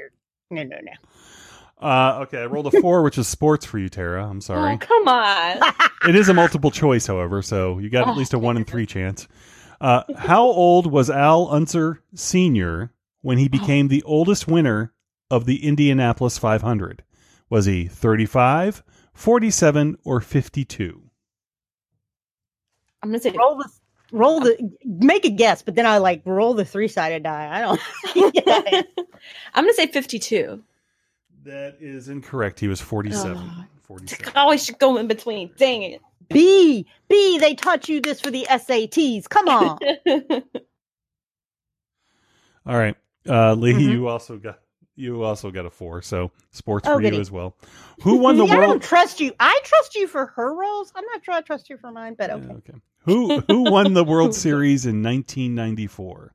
Okay, I rolled a 4, which is sports for you, Tara. I'm sorry. Oh, come on. It is a multiple choice, however, so you got at least a 1 in 3 chance. How old was Al Unser Sr. when he became the oldest winner of the Indianapolis 500? Was he 35, 47, or 52? I'm gonna say make a guess, but then I like roll the 3-sided die. I don't. Yeah. I'm gonna say 52. That is incorrect. He was 47. Oh. 47. I always should go in between. Dang it. B, they taught you this for the SATs. Come on. All right. Lee, Mhm. you also got a 4, so sports Oh, for you goody. as well. Who won the I don't world? trust you. I trust you for her roles. I'm not sure I trust you for mine, but okay. Yeah, okay. Who won the World Series in 1994?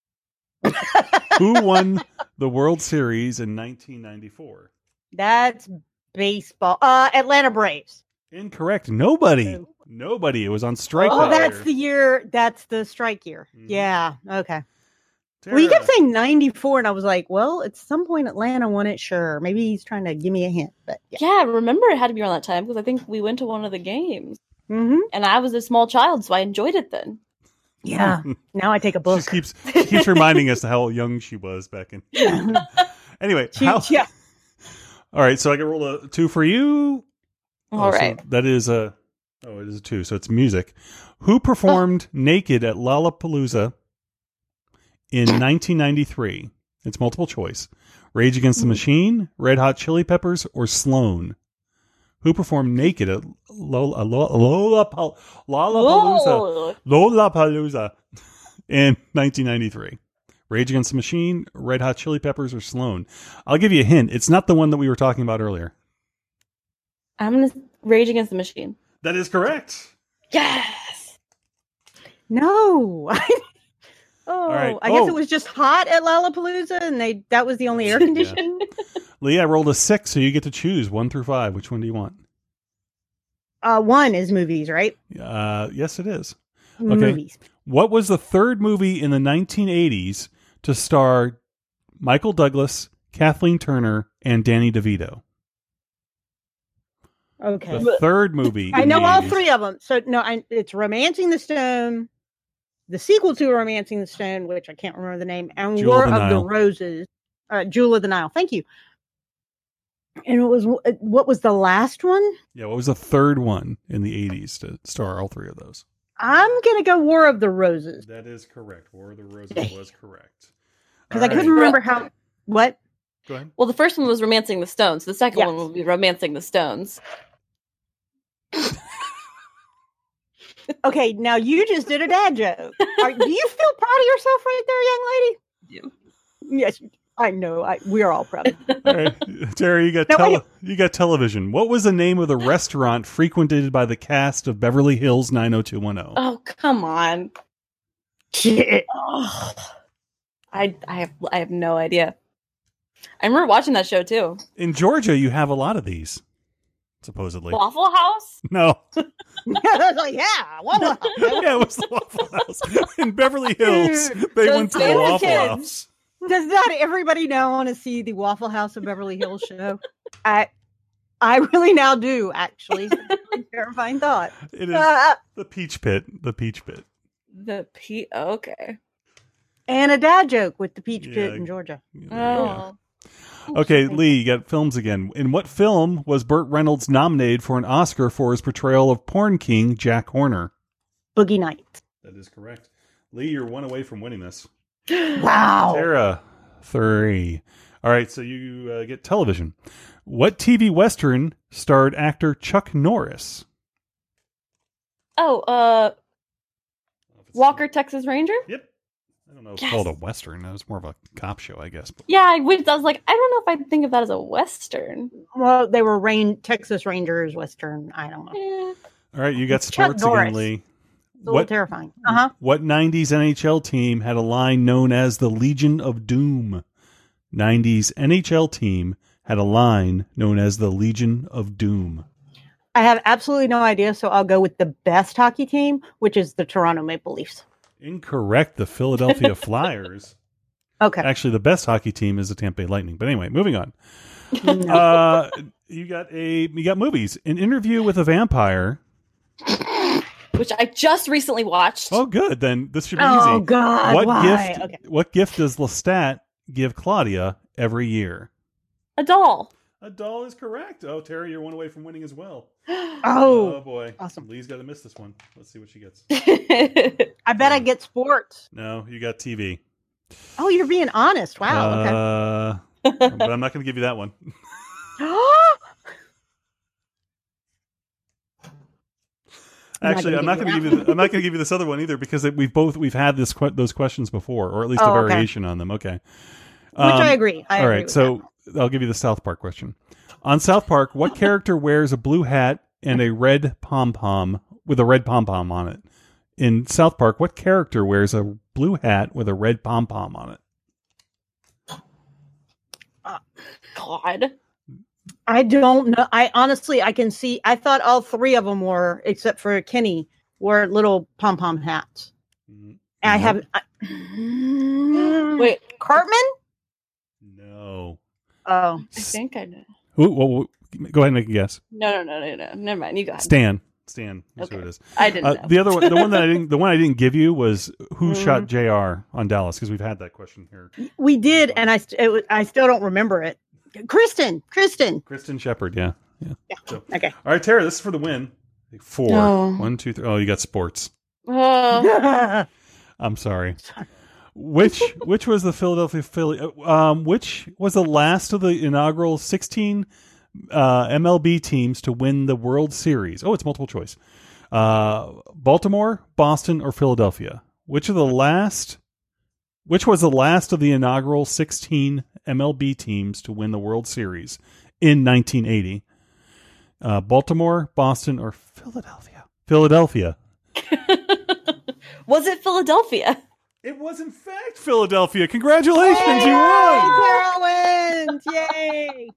Who won the World Series in 1994? That's baseball. Atlanta Braves. Incorrect. Nobody. It was on strike. Oh, that that's year. the year. That's the strike year. Mhm. Yeah. Okay. Tara. Well, you kept saying 94, and I was like, well, at some point Atlanta won it. Sure. Maybe he's trying to give me a hint, but yeah. Yeah, I remember it had to be around that time because I think we went to one of the games. Mm-hmm. And I was a small child, so I enjoyed it then. Yeah. Now I take a book. She keeps reminding us how young she was back in. Anyway, Yeah. All right, so I can roll a 2 for you. All So right. that is it is a 2, so it's music. Who performed Naked at Lollapalooza in 1993? It's multiple choice. Rage Against the Machine, Red Hot Chili Peppers, or Sloan? Who performed Naked at Lollapalooza in 1993? Rage Against the Machine, Red Hot Chili Peppers, or Sloan? I'll give you a hint. It's not the one that we were talking about earlier. I'm going to Rage Against the Machine. That is correct. Yes! No. right. I guess Oh. it was just hot at Lollapalooza, and that was the only air conditioning. Lee, I rolled a 6, so you get to choose 1 through 5. Which one do you want? 1 is movies, right? Yes, it is. Movies. What was the third movie in the 1980s to star Michael Douglas, Kathleen Turner, and Danny DeVito? Okay. The third movie. I in know the all 80s. 3 of them. So no, it's Romancing the Stone, the sequel to Romancing the Stone, which I can't remember the name, and Jewel War of the of the Nile. Roses, Jewel of the Nile. Thank you. And it was what was the last one? Yeah, what was the third one in the 80s to star all 3 of those? I'm gonna go War of the Roses That is correct. War of the Roses was correct. because I couldn't remember how. What? Go ahead. Well, the first one was Romancing the Stones. The second Yes. one will be Romancing the Stones. Okay, now you just did a dad joke. Do you feel proud of yourself right there, young lady? You. Yes, I know. We are all proud of you. All right, Terry, you got you got television. What was the name of the restaurant frequented by the cast of Beverly Hills 90210? Oh, come on. Shit. Oh, I have no idea. I remember watching that show too. In Georgia, you have a lot of these, supposedly. Waffle House? No. Like, yeah, Waffle House. Yeah, it was the Waffle House. In Beverly Hills, they Those went to the little Waffle kids. House. Does not everybody now want to see the Waffle House of Beverly Hills show? I really now do, actually. It's a really terrifying thought. It is the Peach Pit. The Peach Pit. Okay. And a dad joke with the Peach Yeah. Pit in Georgia. Oh. Okay, Lee, you got films again. In what film was Burt Reynolds nominated for an Oscar for his portrayal of porn king Jack Horner? Boogie Nights. That is correct. Lee, you're one away from winning this. Wow. Tara, 3. All right, so you get television. What TV Western starred actor Chuck Norris? Oh, Walker, Texas Ranger? Yep. I don't know if Yes. it's called a Western. That was more of a cop show, I guess. But Yeah, I was like, I don't know if I'd think of that as a Western. Well, they were Texas Rangers Western. I don't know. It's Eh. all right, you got Chuck sports again, Norris. Lee. a little terrifying. Uh-huh. What 90s NHL team had a line known as the Legion of Doom? 90s NHL team had a line known as the Legion of Doom. I have absolutely no idea, so I'll go with the best hockey team, which is the Toronto Maple Leafs. Incorrect. The Philadelphia Flyers. Okay. Actually, the best hockey team is the Tampa Bay Lightning. But anyway, moving on. No. You got movies. An Interview with a Vampire. Which I just recently watched. Oh, good. Then this should be Oh, easy. God. What why? gift? Okay. What gift does Lestat give Claudia every year? A doll. A doll is correct. Oh, Terry, you're one away from winning as well. Oh, Boy. awesome. Lee's got to miss this one. Let's see what she gets. I bet I get sports. No, you got TV. Oh, you're being honest. Wow. But I'm not going to give you that one. Okay. Actually, I'm not going to give you. I'm not going to give you this other one either because we've had those questions before, or at least a Oh, okay. variation on them. Okay. Which I agree. I all agree right, with so I'll give you the South Park question. On South Park, what character wears a blue hat and a red pom pom with a red pom pom on it? In South Park, what character wears a blue hat with a red pom pom on it? God. I don't know. I honestly, I can see. I thought all three of them were, except for Kenny, were little pom pom hats. I have. Wait, Cartman? No. Oh, I think I know. Well, go ahead and make a guess. No. Never mind. You go ahead. Stan. That's Okay. who it is. I didn't know. The other one, the one I didn't give you was who shot JR on Dallas because we've had that question here. we did, and I still don't remember it. Kristen. Kristen Shepard, yeah. So, Okay. all right, Tara, this is for the win. 4. No. 1, 2, 3. Oh, you got sports. Oh, I'm sorry. Which was the Philadelphia Philly? Which was the last of the inaugural 16 MLB teams to win the World Series? Oh, it's multiple choice. Baltimore, Boston, or Philadelphia? Which was the last of the inaugural 16 MLB teams to win the World Series in 1980? Baltimore, Boston, or Philadelphia? Philadelphia. was it Philadelphia? It was, in fact, Philadelphia. Congratulations, you won! Tara wins! Yay!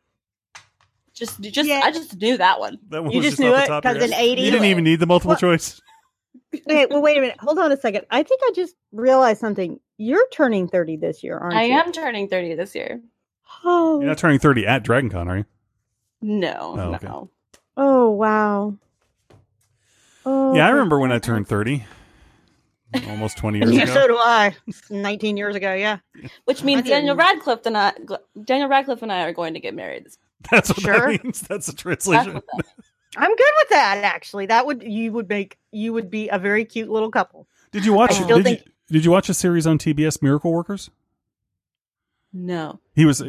Yeah. I just knew that one. That one You was just knew off the it top of your 'cause in head. 80 You didn't even need the multiple Well- choice. Wait a minute. Hold on a second. I think I just realized something. You're turning 30 this year, aren't I you? am turning 30 this year. Oh. You're not turning 30 at DragonCon, are you? No, Oh, okay. no. Oh, wow. Oh, Yeah, I remember when I turned 30. Almost 20 years Yeah, ago. so do I. 19 years ago, yeah. Which means I didn't- Daniel Radcliff and I are going to get married. That's what Sure. that means. That's the That's translation. what that- I'm good with that, actually. You would be a very cute little couple. Did you watch? I still Did you watch a series on TBS, Miracle Workers? No. He had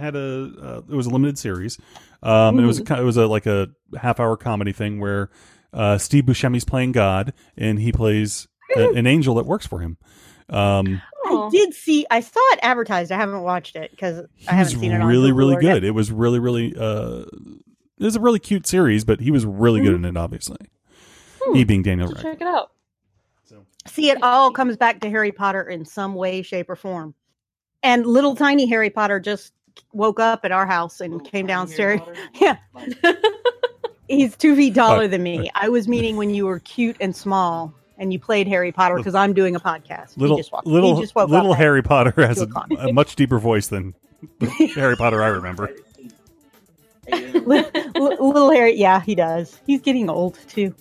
a it was a limited series. It was a like a half-hour comedy thing where Steve Buscemi's playing God, and he plays an angel that works for him. I saw it advertised. I haven't watched it because I haven't seen it on really, Hulu really or good. Netflix. It was really, really, it was a really cute series, but he was really good in it, obviously. He being Daniel Radcliffe. Check it out. See, it all comes back to Harry Potter in some way, shape, or form. And little tiny Harry Potter just woke up at our house and came downstairs. Yeah. He's 2 feet taller than me. I was meaning when you were cute and small and you played Harry Potter because I'm doing a podcast. He just woke up Harry Potter has to a a much deeper voice than the Harry Potter I remember. Little Harry, yeah, he does. He's getting old too.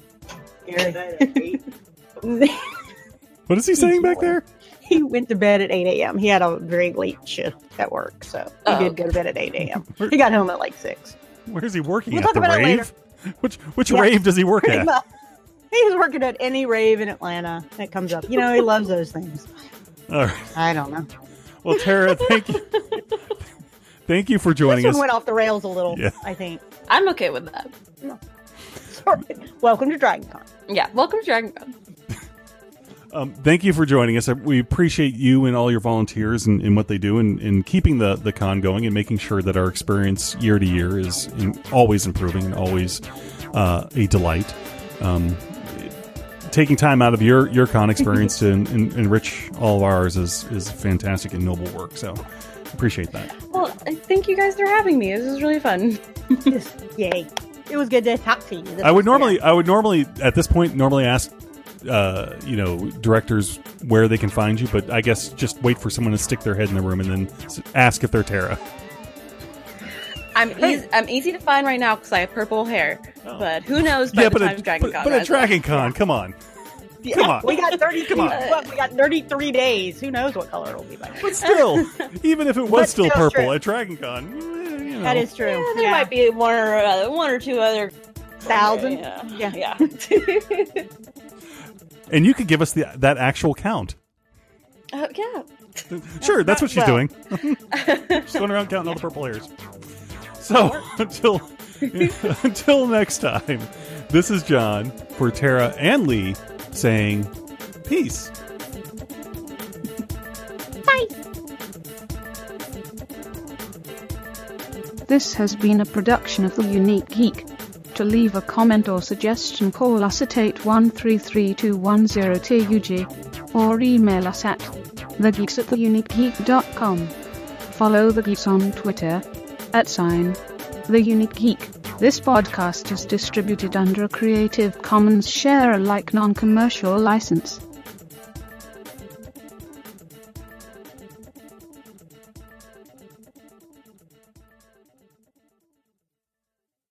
What is he saying back there? He went to bed at 8 a.m. He had a very late shift at work, so he did go to bed at 8 a.m. He got home at like 6. Where's he working We'll at? talk The about it rave? Which rave does he work Pretty at? much. He's working at any rave in Atlanta that comes up. You know, he loves those things. All right. I don't know. Well, Tara, thank you. Thank you for joining This us. one went off the rails a little, Yeah. I think. I'm okay with that. Sorry. Welcome to DragonCon. Yeah, welcome to Dragon Con. Thank you for joining us. We appreciate you and all your volunteers and what they do in keeping the con going and making sure that our experience year to year is always improving and always a delight. Taking time out of your con experience to enrich all of ours is fantastic and noble work. So appreciate that. Well, thank you guys for having me. This was really fun. Yay. It was good to talk to you. I would normally at this point ask directors where they can find you, but I guess just wait for someone to stick their head in the room and then ask if they're Tara. I'm easy to find right now because I have purple hair, but who knows by the time Dragon Con. But at Dragon Con, come on. Yeah, Come on. We got 33. Come on. We got 33 days. Who knows what color it'll be by then? But still, even if it was But still still purple true. at Dragon Con, That is true. Yeah, there might be one or two other 1,000. Yeah. And you could give us that actual count. Yeah. Sure, that's what she's well. doing. She's going around counting all the purple hairs. So until next time, this is John for Tara and Lee saying peace. Bye. This has been a production of The Unique Geek. To leave a comment or suggestion, call us at 81332102UG or email us at thegeeks@theuniquegeek.com. Follow The Geeks on Twitter @TheUniqueGeek. This podcast is distributed under a Creative Commons Share-alike non-commercial license.